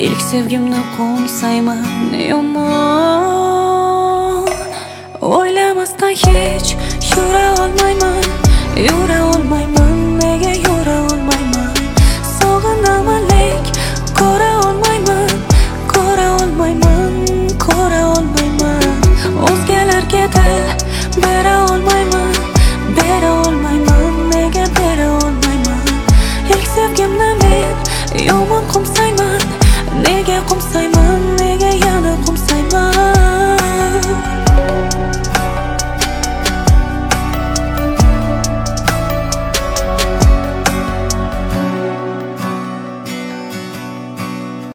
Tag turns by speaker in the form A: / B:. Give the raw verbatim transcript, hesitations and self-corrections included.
A: İlk sevgimni qo'msayman yomon. O'ylamasdan hech yura olmayman, yura olmayman nega